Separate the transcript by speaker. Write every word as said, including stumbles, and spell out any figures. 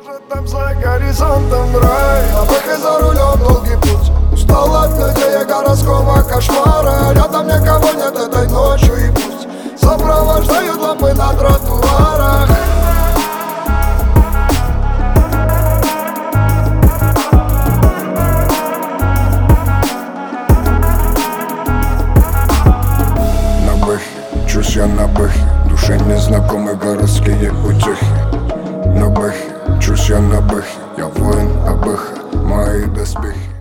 Speaker 1: Может там за горизонтом рай, а пока за рулем долгий путь. Устал от людей и городского кошмара. Рядом никого нет этой ночью, и пусть сопровождают лампы на тротуарах.
Speaker 2: На бэхе, чусь я на бэхе, душе незнакомые городские утехи. На бэхе, чусь я на бэхе, я воин Абэха, мои доспехи.